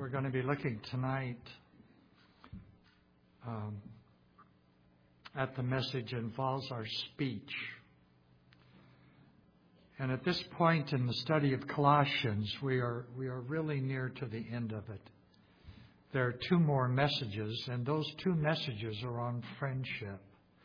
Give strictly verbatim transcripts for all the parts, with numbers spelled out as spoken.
We're going to be looking tonight um, at the message involves our speech. And at this point in the study of Colossians, we are we are really near to the end of it. There are two more messages, and those two messages are on friendship.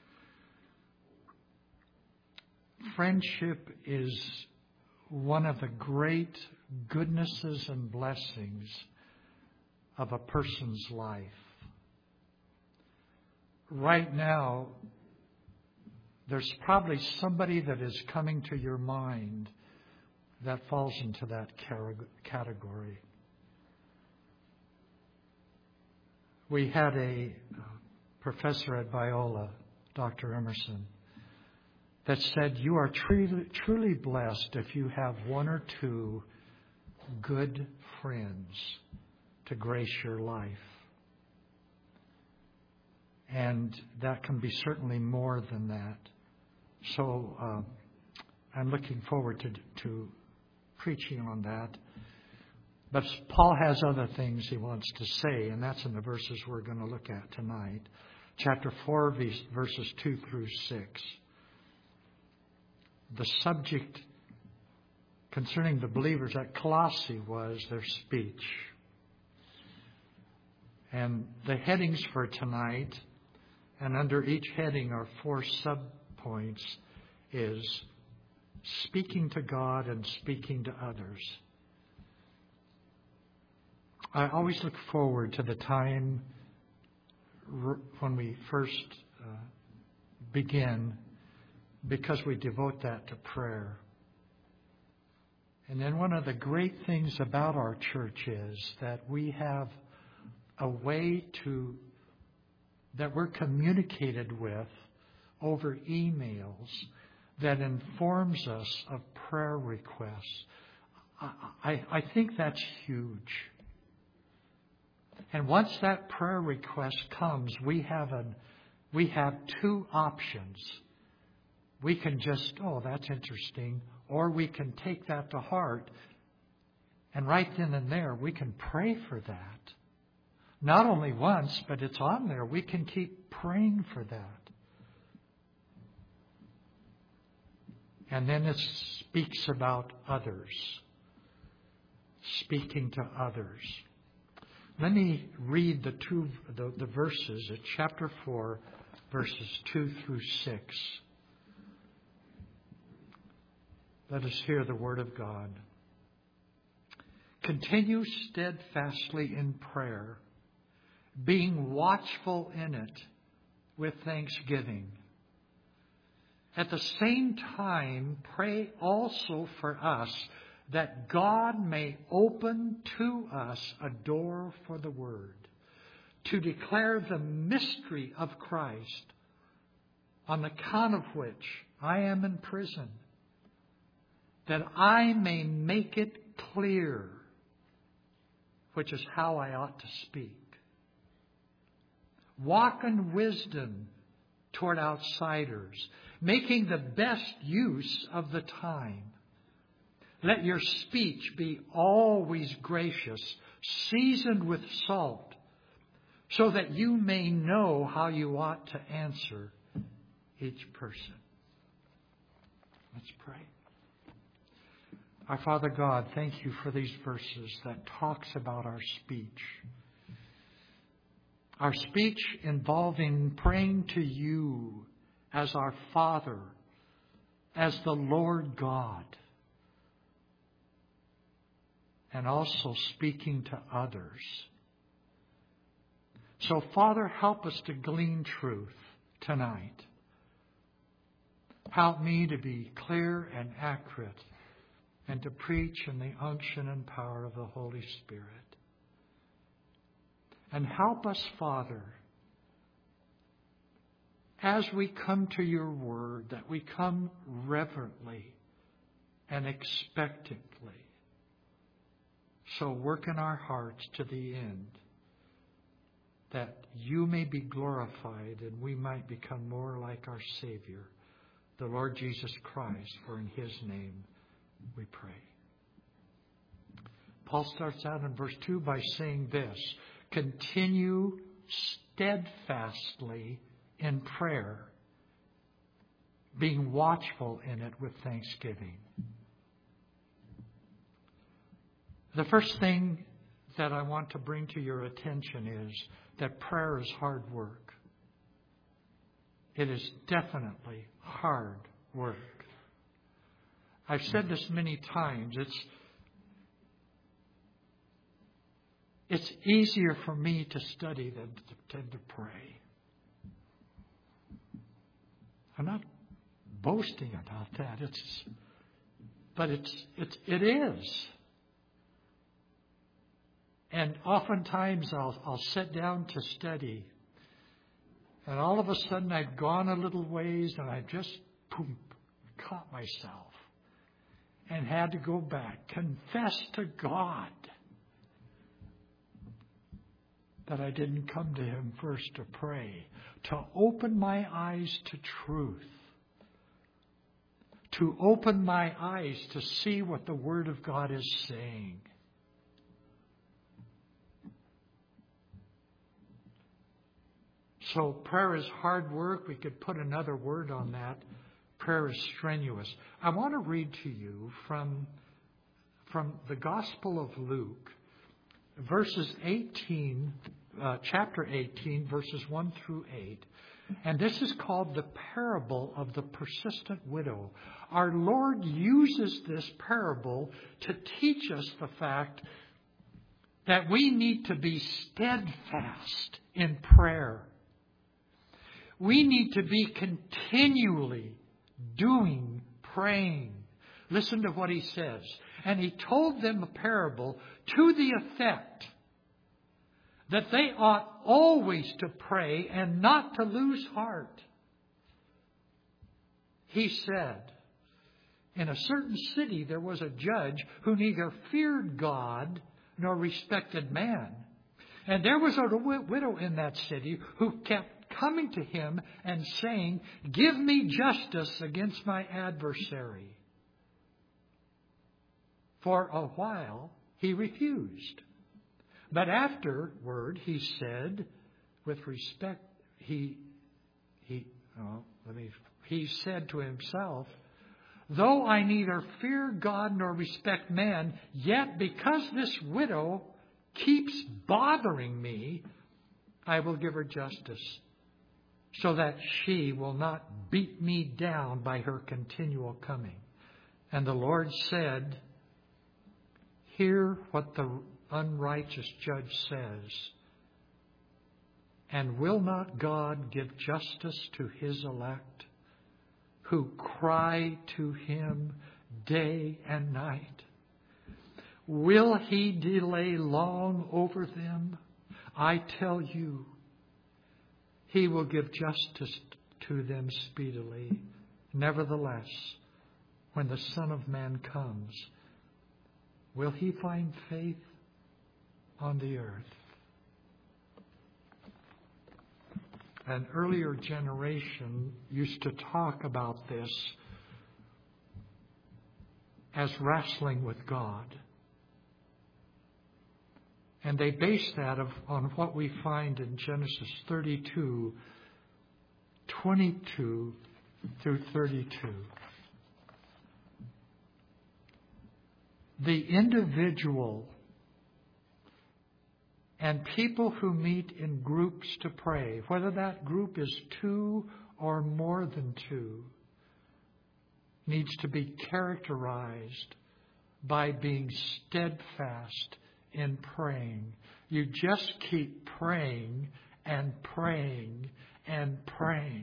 Friendship is one of the great goodnesses and blessings of a person's life. Right now, there's probably somebody that is coming to your mind that falls into that category. We had a professor at Biola, Doctor Emerson, that said, you are truly, truly blessed if you have one or two good friends to grace your life. And that can be certainly more than that. So uh, I'm looking forward to, to preaching on that. But Paul has other things he wants to say, and that's in the verses we're going to look at tonight. Chapter four, verses two through six. The subject concerning the believers at Colossae was their speech. And the headings for tonight, and under each heading are four subpoints, is speaking to God and speaking to others. I always look forward to the time when we first uh, begin, because we devote that to prayer. And then one of the great things about our church is that we have a way to that we're communicated with over emails that informs us of prayer requests. I, I, I think that's huge. And once that prayer request comes, we have an we have two options. We can just, oh, that's interesting, or we can take that to heart, and right then and there we can pray for that. Not only once, but it's on there. We can keep praying for that. And then it speaks about others. Speaking to others. Let me read the two the, the verses at chapter four, verses two through six. Let us hear the word of God. Continue steadfastly in prayer, being watchful in it with thanksgiving. At the same time, pray also for us that God may open to us a door for the word, to declare the mystery of Christ, on account of which I am in prison, that I may make it clear, which is how I ought to speak. Walk in wisdom toward outsiders, making the best use of the time. Let your speech be always gracious, seasoned with salt, so that you may know how you ought to answer each person. Let's pray. Our Father God, thank you for these verses that talks about our speech. Our speech involving praying to you as our Father, as the Lord God, and also speaking to others. So, Father, help us to glean truth tonight. Help me to be clear and accurate, and to preach in the unction and power of the Holy Spirit. And help us, Father, as we come to your word, that we come reverently and expectantly. So work in our hearts to the end, that you may be glorified and we might become more like our Savior, the Lord Jesus Christ, for in his name we pray. Paul starts out in verse two by saying this: continue steadfastly in prayer, being watchful in it with thanksgiving. The first thing that I want to bring to your attention is that prayer is hard work. It is definitely hard work. I've said this many times. It's It's easier for me to study than to, than to pray. I'm not boasting about that. It's, but it's, it's, it is. And oftentimes I'll, I'll sit down to study, and all of a sudden I've gone a little ways and I've just boom, caught myself and had to go back, confess to God that I didn't come to Him first to pray, to open my eyes to truth, to open my eyes to see what the Word of God is saying. So prayer is hard work. We could put another word on that. Prayer is strenuous. I want to read to you from, from the Gospel of Luke, verses eighteen, uh, chapter eighteen, verses one through eight. And this is called the parable of the persistent widow. Our Lord uses this parable to teach us the fact that we need to be steadfast in prayer. We need to be continually doing praying. Listen to what He says. And He told them a parable to the effect that they ought always to pray and not to lose heart. He said, in a certain city there was a judge who neither feared God nor respected man. And there was a widow in that city who kept coming to him and saying, "Give me justice against my adversary." For a while he refused. But afterward he said, with respect, he he oh, let me he said to himself, "Though I neither fear God nor respect man, yet because this widow keeps bothering me, I will give her justice, so that she will not beat me down by her continual coming." And the Lord said, "Hear what the unrighteous judge says. And will not God give justice to His elect, who cry to Him day and night? Will He delay long over them? I tell you, He will give justice to them speedily. Nevertheless, when the Son of Man comes, will He find faith on the earth?" An earlier generation used to talk about this as wrestling with God. And they base that of, on what we find in Genesis thirty-two, twenty-two through thirty-two. The individual and people who meet in groups to pray, whether that group is two or more than two, needs to be characterized by being steadfast in praying. You just keep praying and praying and praying.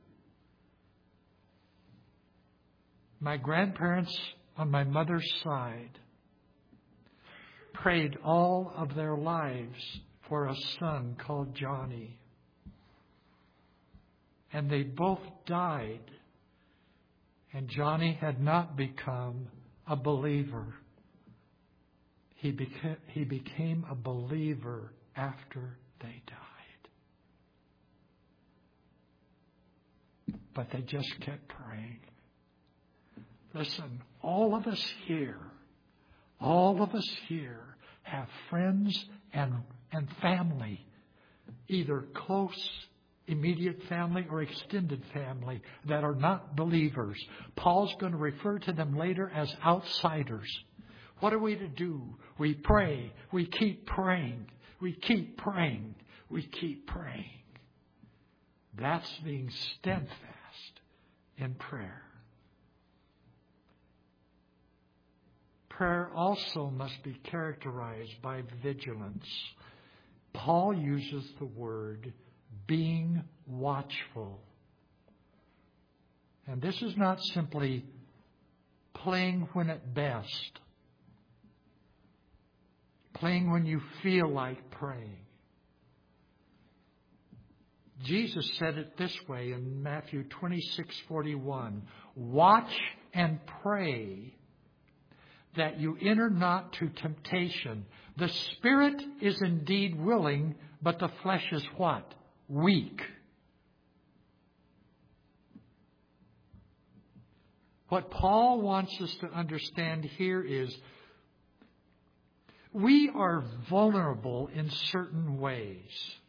My grandparents on my mother's side prayed all of their lives for a son called Johnny. And they both died. And Johnny had not become a believer. He became, he became a believer after they died. But they just kept praying. Listen, all of us here, all of us here have friends and, and family, either close, immediate family or extended family that are not believers. Paul's going to refer to them later as outsiders. What are we to do? We pray. We keep praying. We keep praying. We keep praying. That's being steadfast in prayer. Prayer also must be characterized by vigilance. Paul uses the word being watchful. And this is not simply playing when at best, playing when you feel like praying. Jesus said it this way in Matthew twenty-six forty-one. Watch and pray that you enter not to temptation. The spirit is indeed willing, but the flesh is what? Weak. What Paul wants us to understand here is we are vulnerable in certain ways.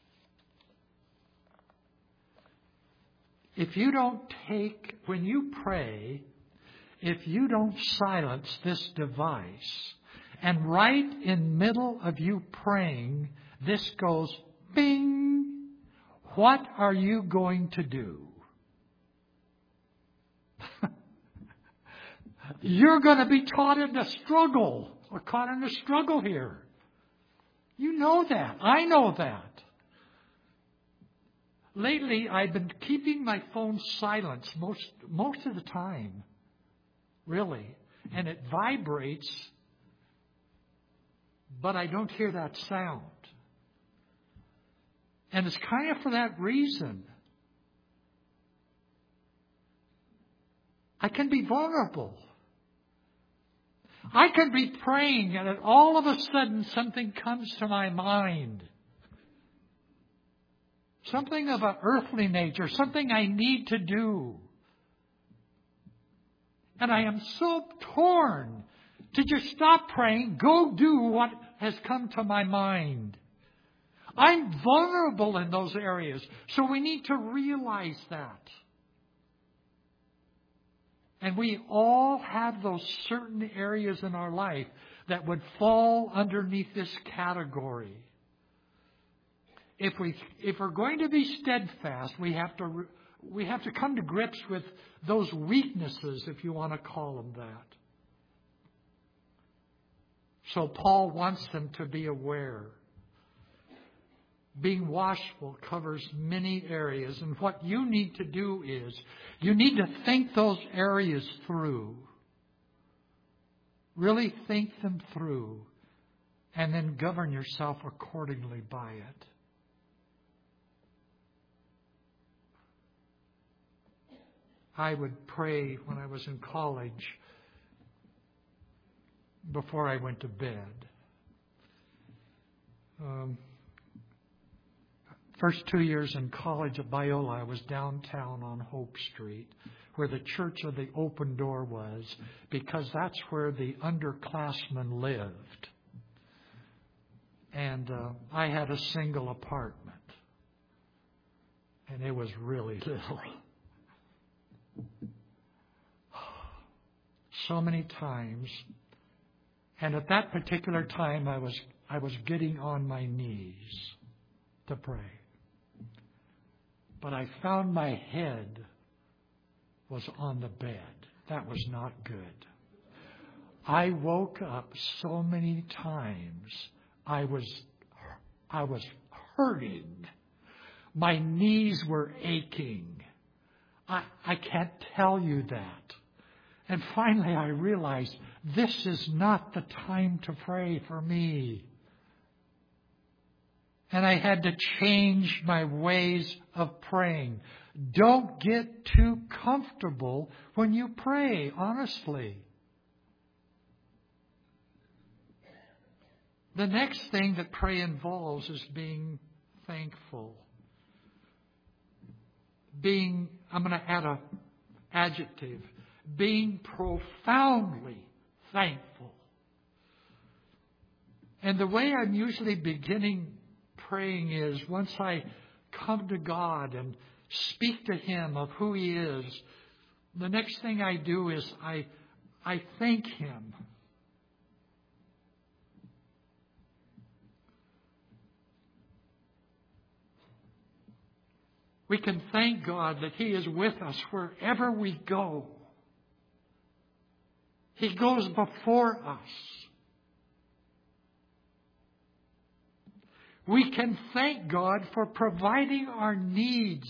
If you don't take, when you pray, if you don't silence this device, and right in middle of you praying, this goes bing, what are you going to do? You're going to be caught in a struggle. We're caught in a struggle here. You know that. I know that. Lately, I've been keeping my phone silent most, most of the time. Really. And it vibrates, but I don't hear that sound. And it's kind of for that reason. I can be vulnerable. I can be praying and all of a sudden something comes to my mind. Something of an earthly nature, something I need to do. And I am so torn to just stop praying, go do what has come to my mind. I'm vulnerable in those areas, so we need to realize that. And we all have those certain areas in our life that would fall underneath this category. If we if we're going to be steadfast, we have to we have to come to grips with those weaknesses, if you want to call them that. So Paul wants them to be aware. Being watchful covers many areas, and what you need to do is you need to think those areas through. Really think them through, and then govern yourself accordingly by it. I would pray when I was in college before I went to bed. Um, first two years in college at Biola, I was downtown on Hope Street, where the Church of the Open Door was, because that's where the underclassmen lived. And uh, I had a single apartment, and it was really little. So many times, and at that particular time, I was I was getting on my knees to pray. But I found my head was on the bed. That was not good. I woke up so many times. I was I was hurting. My knees were aching. I, I can't tell you that. And finally I realized this is not the time to pray for me. And I had to change my ways of praying. Don't get too comfortable when you pray, honestly. The next thing that prayer involves is being thankful. Being, I'm going to add an adjective, being profoundly thankful. And the way I'm usually beginning praying is once I come to God and speak to Him of who He is, the next thing I do is I, I thank Him. We can thank God that He is with us wherever we go. He goes before us. We can thank God for providing our needs.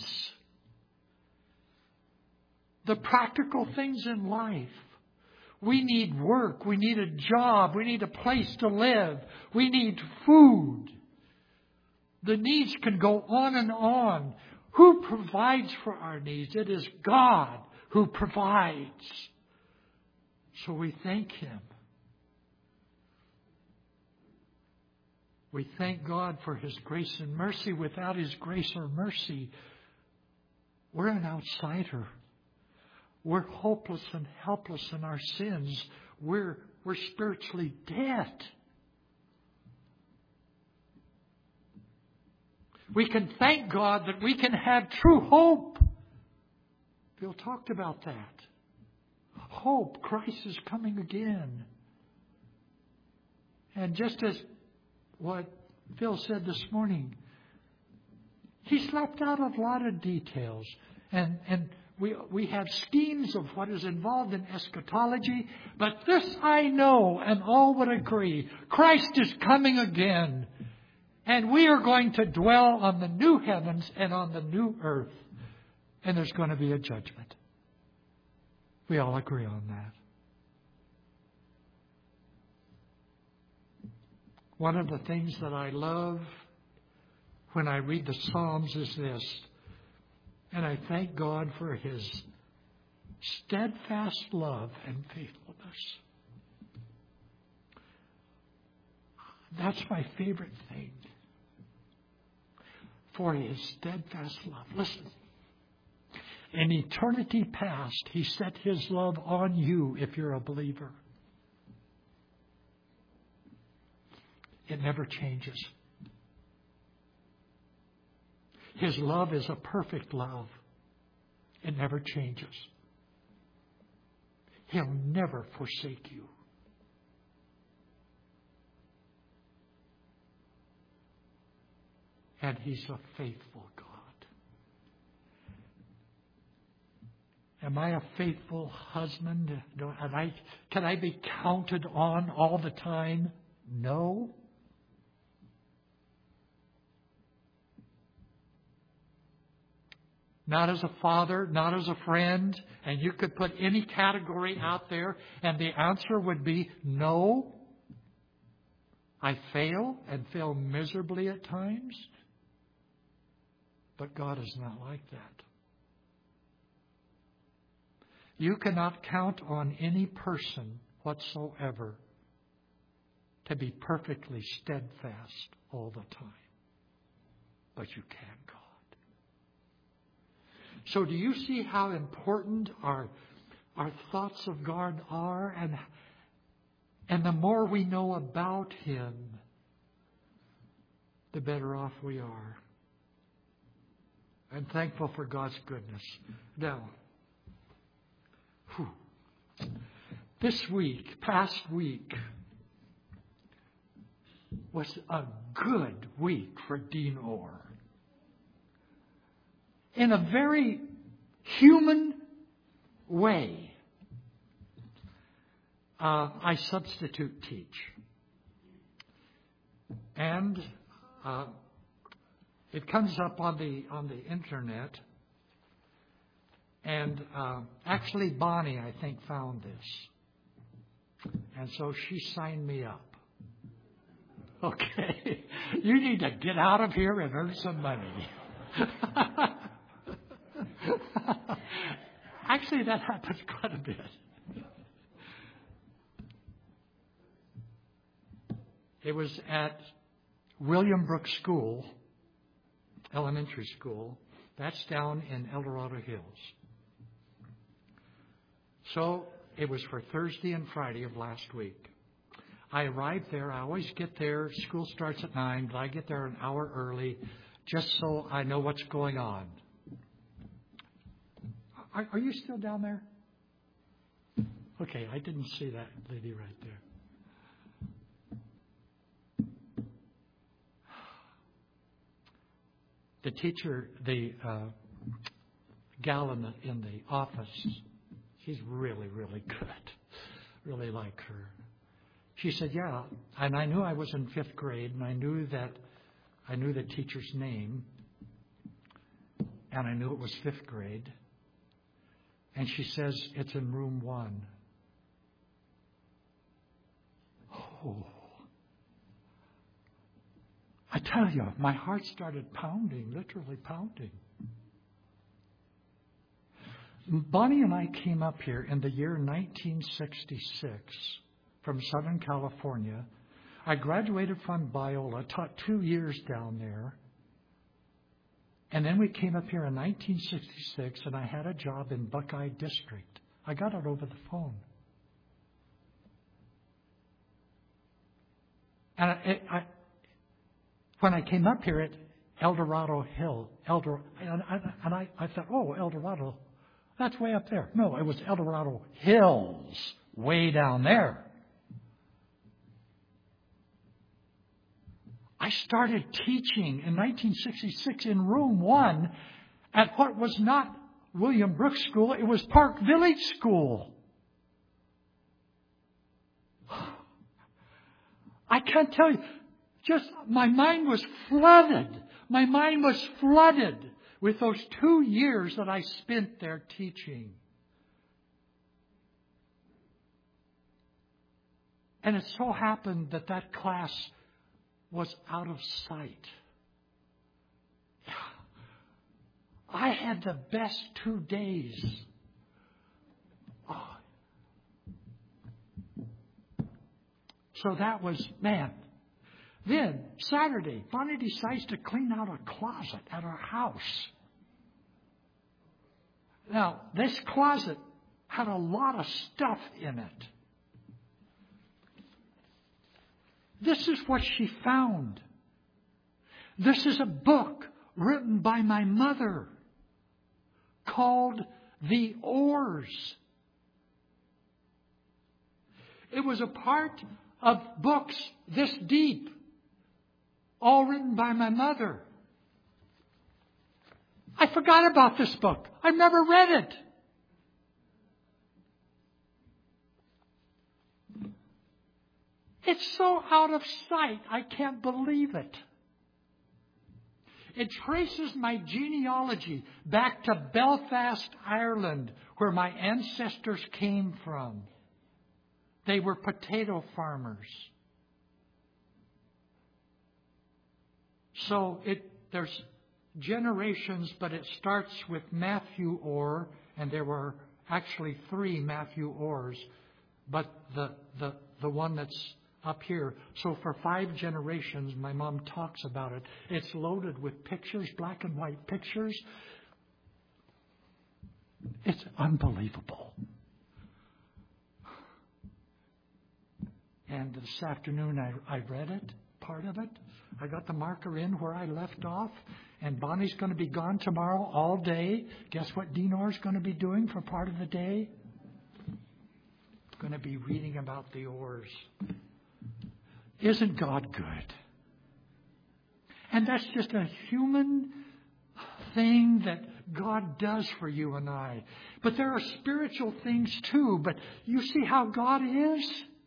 The practical things in life. We need work. We need a job. We need a place to live. We need food. The needs can go on and on. Who provides for our needs? It is God who provides. So we thank Him. We thank God for His grace and mercy. Without His grace or mercy, we're an outsider. We're hopeless and helpless in our sins. We're, we're spiritually dead. We can thank God that we can have true hope. Phil talked about that. Hope. Christ is coming again. And just as what Phil said this morning, he's left out a lot of details. And, and we, we have schemes of what is involved in eschatology. But this I know, and all would agree, Christ is coming again. And we are going to dwell on the new heavens and on the new earth. And there's going to be a judgment. We all agree on that. One of the things that I love when I read the Psalms is this. And I thank God for His steadfast love and faithfulness. That's my favorite thing. For His steadfast love. Listen. In eternity past, He set His love on you if you're a believer. It never changes. His love is a perfect love. It never changes. He'll never forsake you. And He's a faithful God. Am I a faithful husband? Do, am I, can I be counted on all the time? No. Not as a father, not as a friend. And you could put any category out there and the answer would be no. I fail and fail miserably at times. But God is not like that. You cannot count on any person whatsoever to be perfectly steadfast all the time. But you can, God. So do you see how important our, our thoughts of God are? And, and the more we know about Him, the better off we are. I'm thankful for God's goodness. Now, whew, this week, past week, was a good week for Dean Orr. In a very human way, uh, I substitute teach. And uh, it comes up on the on the internet. And uh, actually Bonnie, I think, found this. And so she signed me up. Okay. You need to get out of here and earn some money. Actually, that happens quite a bit. It was at William Brooks School, elementary school. That's down in El Dorado Hills. So it was for Thursday and Friday of last week. I arrive there. I always get there. School starts at nine, but I get there an hour early just so I know what's going on. Are, are you still down there? Okay, I didn't see that lady right there. The teacher, the uh, gal in the, in the office, she's really, really good. Really like her. She said, yeah, and I knew I was in fifth grade, and I knew that I knew the teacher's name, and I knew it was fifth grade. And she says, it's in room one. Oh. I tell you, my heart started pounding, literally pounding. Bonnie and I came up here in the year nineteen sixty-six from Southern California. I graduated from Biola, taught two years down there. And then we came up here in nineteen sixty-six, and I had a job in Buckeye District. I got it over the phone. And I, I, when I came up here at El Dorado Hill, El Dorado, and, I, and I, I thought, oh, El Dorado, that's way up there. No, it was El Dorado Hills, way down there. I started teaching in nineteen sixty-six in room one at what was not William Brooks School. It was Park Village School. I can't tell you. Just my mind was flooded. My mind was flooded with those two years that I spent there teaching. And it so happened that that class was out of sight. I had the best two days. Oh. So that was, man. Then, Saturday, Bonnie decides to clean out a closet at our house. Now, this closet had a lot of stuff in it. This is what she found. This is a book written by my mother called The Oars. It was a part of books this deep, all written by my mother. I forgot about this book. I've never read it. It's so out of sight, I can't believe it. It traces my genealogy back to Belfast, Ireland, where my ancestors came from. They were potato farmers. So it there's generations, but it starts with Matthew Orr, and there were actually three Matthew Orrs, but the the the one that's up here. So for five generations, my mom talks about it. It's loaded with pictures, black and white pictures. It's unbelievable. And this afternoon I, I read it, part of it. I got the marker in where I left off. And Bonnie's going to be gone tomorrow all day. Guess what Dinor's going to be doing for part of the day? Going to be reading about the oars. Isn't God good? And that's just a human thing that God does for you and I. But there are spiritual things too. But you see how God is?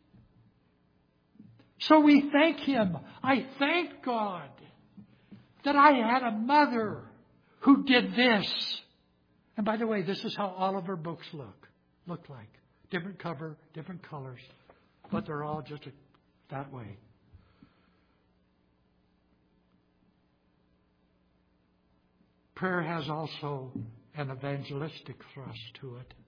So we thank Him. I thank God that I had a mother who did this. And by the way, this is how all of her books look. Look like. Different cover, different colors. But they're all just a, that way. Prayer has also an evangelistic thrust to it.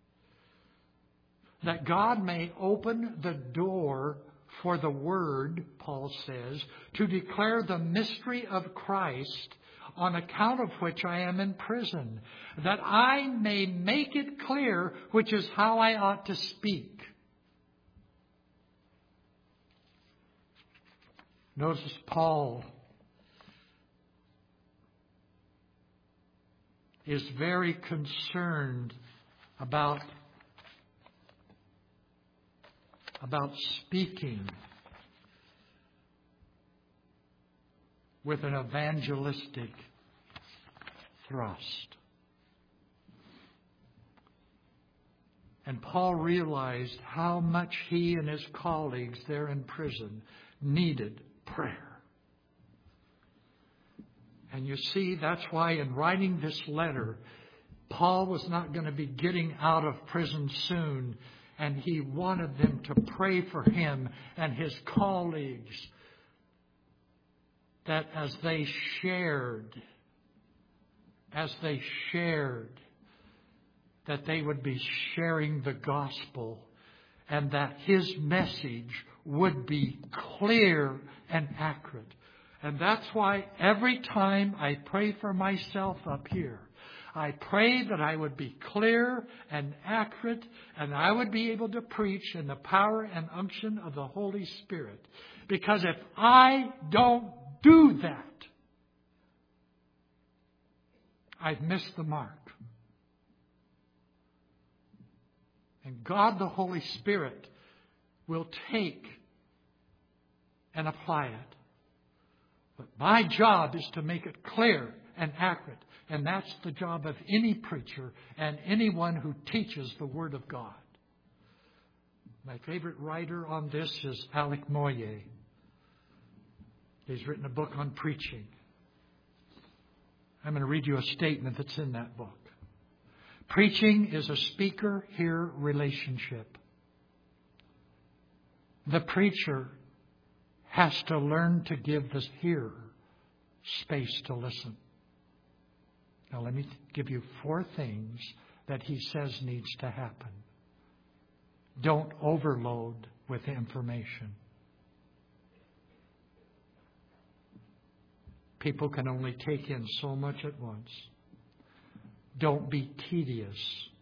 That God may open the door for the Word, Paul says, to declare the mystery of Christ, on account of which I am in prison, that I may make it clear which is how I ought to speak. Notice Paul is very concerned about, about speaking with an evangelistic thrust. And Paul realized how much he and his colleagues there in prison needed prayer. And you see, that's why in writing this letter, Paul was not going to be getting out of prison soon, and he wanted them to pray for him and his colleagues, that as they shared, as they shared, that they would be sharing the gospel and that his message would be clear and accurate. And that's why every time I pray for myself up here, I pray that I would be clear and accurate and I would be able to preach in the power and unction of the Holy Spirit. Because if I don't do that, I've missed the mark. And God the Holy Spirit will take and apply it. But my job is to make it clear and accurate. And that's the job of any preacher and anyone who teaches the Word of God. My favorite writer on this is Alec Moyer. He's written a book on preaching. I'm going to read you a statement that's in that book. Preaching is a speaker-hearer relationship. The preacher has to learn to give the hearer space to listen. Now let me give you four things that he says needs to happen. Don't overload with information. People can only take in so much at once. Don't be tedious.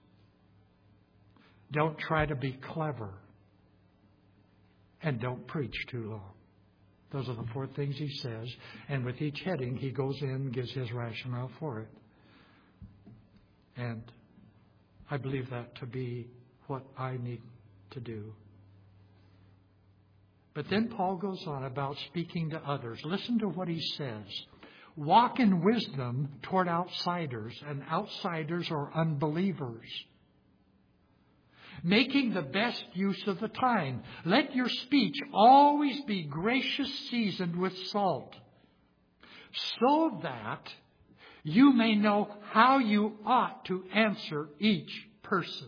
Don't try to be clever. And don't preach too long. Those are the four things he says. And with each heading, he goes in and gives his rationale for it. And I believe that to be what I need to do. But then Paul goes on about speaking to others. Listen to what he says. Walk in wisdom toward outsiders, and outsiders are unbelievers. Making the best use of the time. Let your speech always be gracious, seasoned with salt, so that you may know how you ought to answer each person.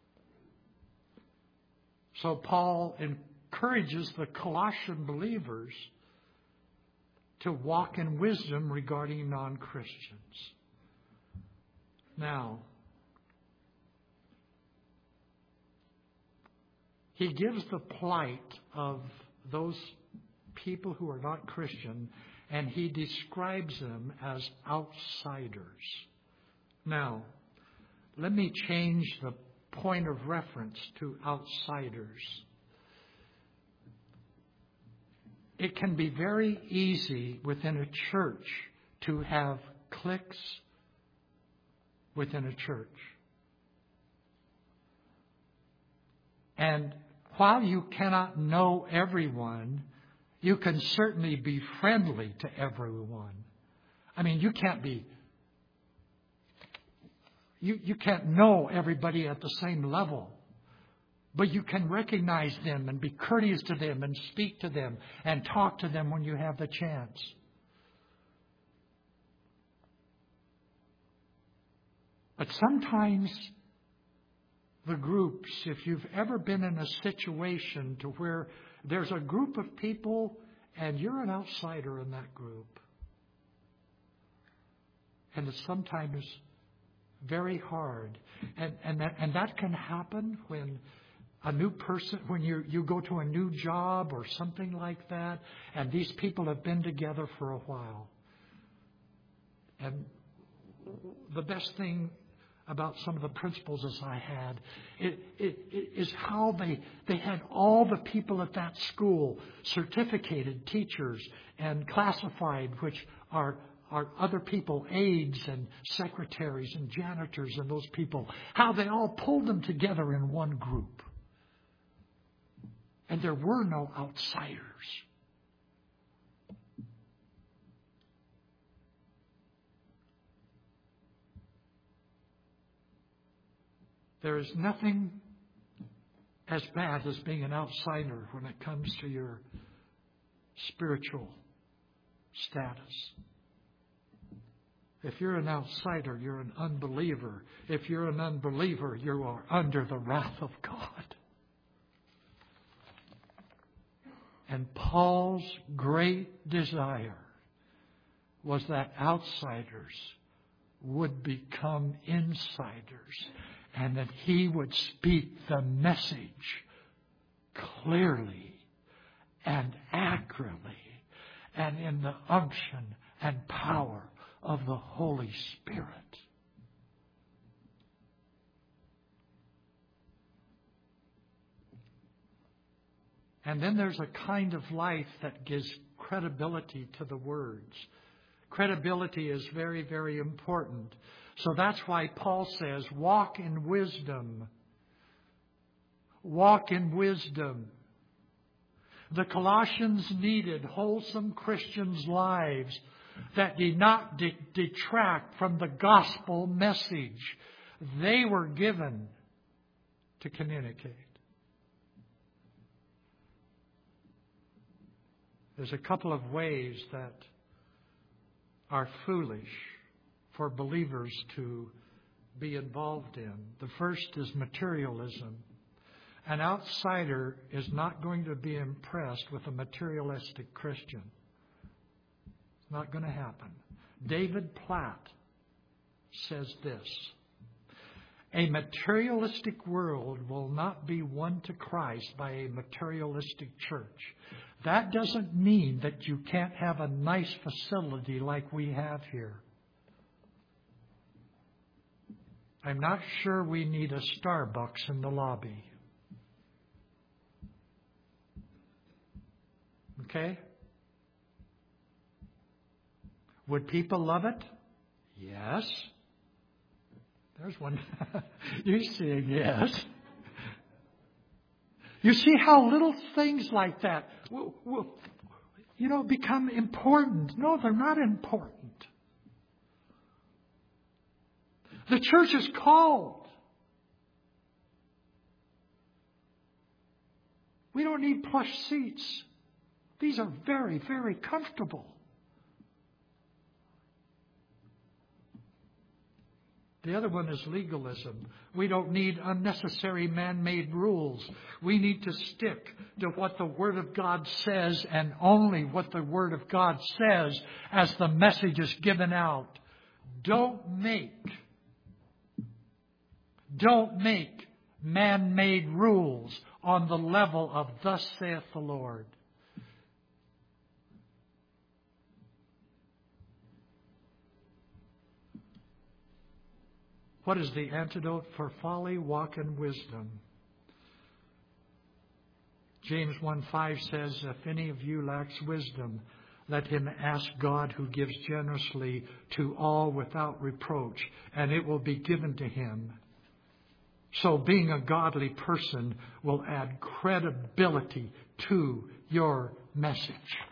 So Paul encourages the Colossian believers to walk in wisdom regarding non-Christians. Now, he gives the plight of those people who are not Christian, and he describes them as outsiders. Now, let me change the point of reference to outsiders. It can be very easy within a church to have cliques within a church. And while you cannot know everyone, you can certainly be friendly to everyone. I mean, you can't be, you, you can't know everybody at the same level. But you can recognize them and be courteous to them and speak to them and talk to them when you have the chance. But sometimes the groups, if you've ever been in a situation to where there's a group of people and you're an outsider in that group, and it's sometimes very hard. And, and, that, and that can happen when a new person, when you you go to a new job or something like that, and these people have been together for a while. And the best thing about some of the principals as I had. It, it, it is how they they had all the people at that school, certificated teachers and classified, which are are other people, aides and secretaries and janitors and those people, how they all pulled them together in one group. And there were no outsiders. There is nothing as bad as being an outsider when it comes to your spiritual status. If you're an outsider, you're an unbeliever. If you're an unbeliever, you are under the wrath of God. And Paul's great desire was that outsiders would become insiders, and that he would speak the message clearly and accurately and in the unction and power of the Holy Spirit. And then there's a kind of life that gives credibility to the words. Credibility is very, very important. So that's why Paul says, walk in wisdom. Walk in wisdom. The Colossians needed wholesome Christians' lives that did not de- detract from the gospel message they were given to communicate. There's a couple of ways that are foolish for believers to be involved in. The first is materialism. An outsider is not going to be impressed with a materialistic Christian. It's not going to happen. David Platt says this: a materialistic world will not be won to Christ by a materialistic church. That doesn't mean that you can't have a nice facility like we have here. I'm not sure we need a Starbucks in the lobby. Okay? Would people love it? Yes. There's one. You're saying yes. You see how little things like that will, will, you know, become important. No, they're not important. The church is called. We don't need plush seats. These are very, very comfortable. The other one is legalism. We don't need unnecessary man-made rules. We need to stick to what the Word of God says, and only what the Word of God says as the message is given out. Don't make, don't make man-made rules on the level of thus saith the Lord. What is the antidote for folly? Walk in wisdom. James one five says, if any of you lacks wisdom, let him ask God, who gives generously to all without reproach, and it will be given to him. So being a godly person will add credibility to your message.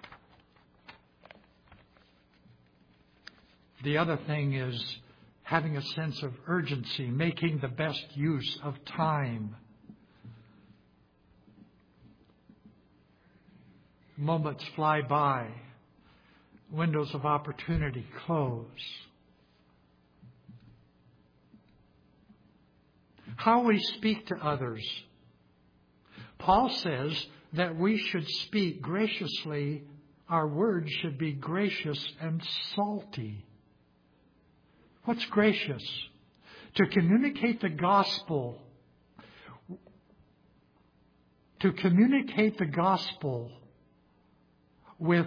The other thing is having a sense of urgency, making the best use of time. Moments fly by. Windows of opportunity close. How we speak to others. Paul says that we should speak graciously. Our words should be gracious and salty. What's gracious? To communicate the gospel. To communicate the gospel with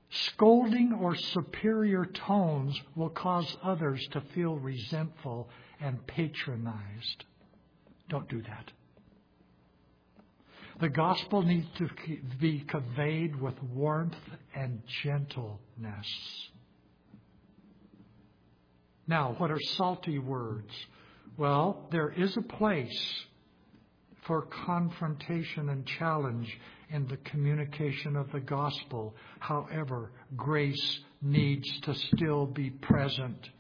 scolding or superior tones will cause others to feel resentful and patronized. Don't do that. The gospel needs to be conveyed with warmth and gentleness. Now, what are salty words? Well, there is a place for confrontation and challenge in the communication of the gospel. However, grace needs to still be present.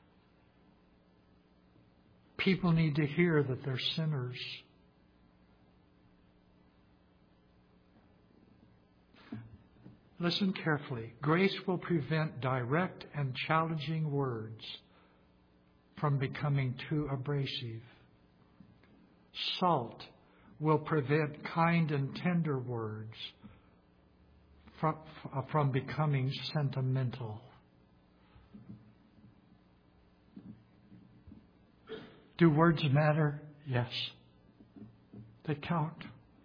People need to hear that they're sinners. Listen carefully. Grace will prevent direct and challenging words from becoming too abrasive. Salt will prevent kind and tender words from, from becoming sentimental. Do words matter? Yes. They count.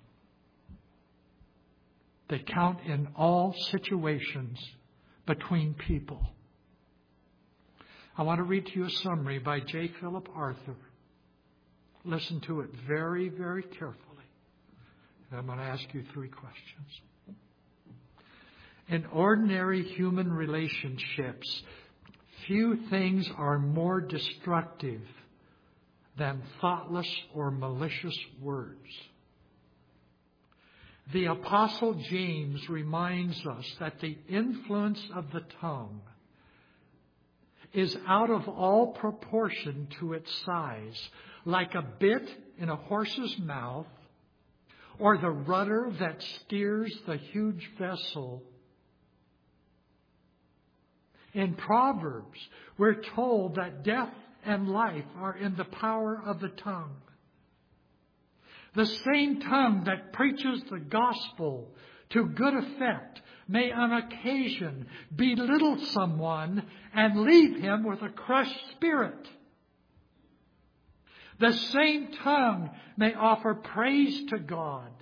They count in all situations between people. I want to read to you a summary by J. Philip Arthur. Listen to it very, very carefully. And I'm going to ask you three questions. In ordinary human relationships, few things are more destructive than thoughtless or malicious words. The Apostle James reminds us that the influence of the tongue is out of all proportion to its size, like a bit in a horse's mouth, or the rudder that steers the huge vessel. In Proverbs, we're told that death and life are in the power of the tongue. The same tongue that preaches the gospel to good effect may on occasion belittle someone and leave him with a crushed spirit. The same tongue may offer praise to God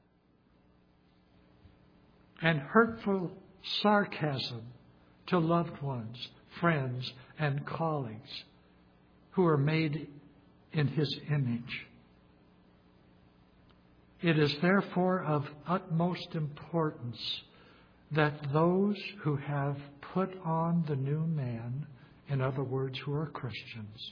and hurtful sarcasm to loved ones, friends, and colleagues who are made in His image. It is therefore of utmost importance that those who have put on the new man, in other words, who are Christians,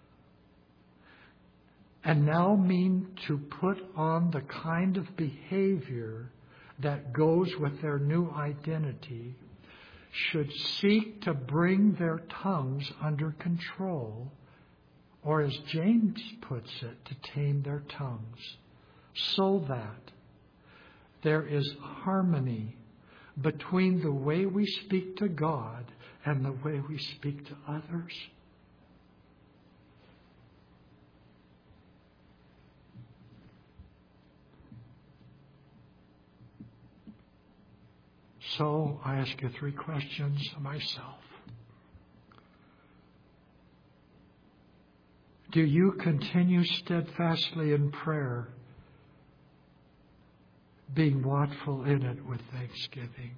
and now mean to put on the kind of behavior that goes with their new identity, should seek to bring their tongues under control, or as James puts it, to tame their tongues, so that there is harmony between the way we speak to God and the way we speak to others. So I ask you three questions myself. Do you continue steadfastly in prayer, being watchful in it with thanksgiving?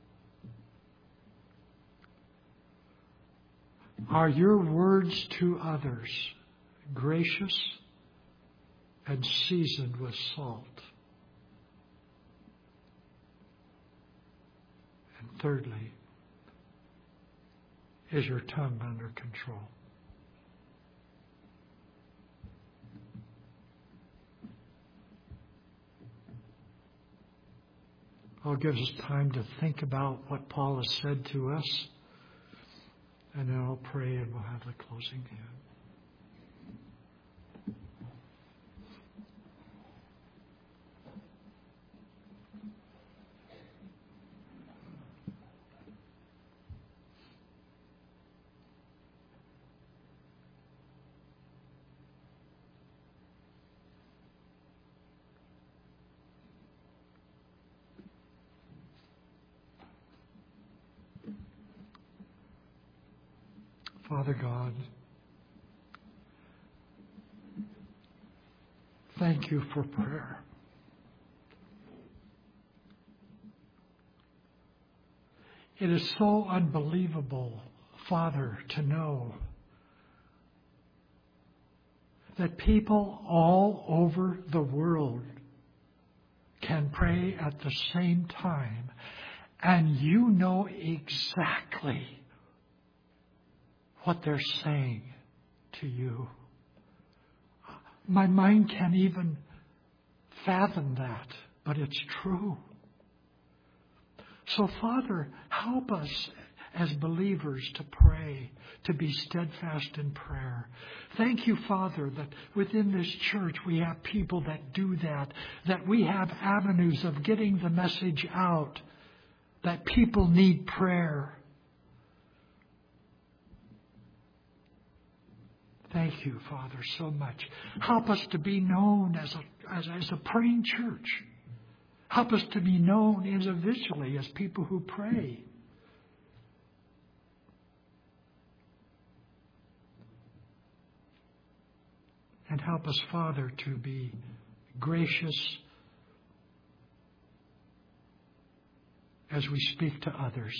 Are your words to others gracious and seasoned with salt? And thirdly, is your tongue under control? Well, it gives us time to think about what Paul has said to us. And then I'll pray and we'll have the closing hymn. Father God, thank you for prayer. It is so unbelievable, Father, to know that people all over the world can pray at the same time, and you know exactly what they're saying to you. My mind can't even fathom that, but it's true. So, Father, help us as believers to pray, to be steadfast in prayer. Thank you, Father, that within this church we have people that do that, that we have avenues of getting the message out, that people need prayer. Thank you, Father, so much. Help us to be known as a, as, as a praying church. Help us to be known individually as people who pray. And help us, Father, to be gracious as we speak to others.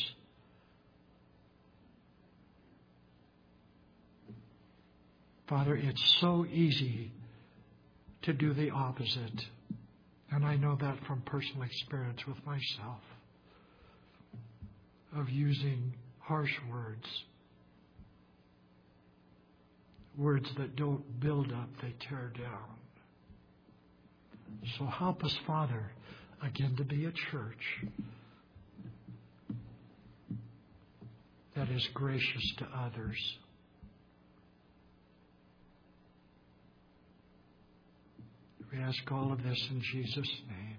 Father, it's so easy to do the opposite. And I know that from personal experience with myself, of using harsh words. Words that don't build up, they tear down. So help us, Father, again to be a church that is gracious to others. We ask all of this in Jesus' name.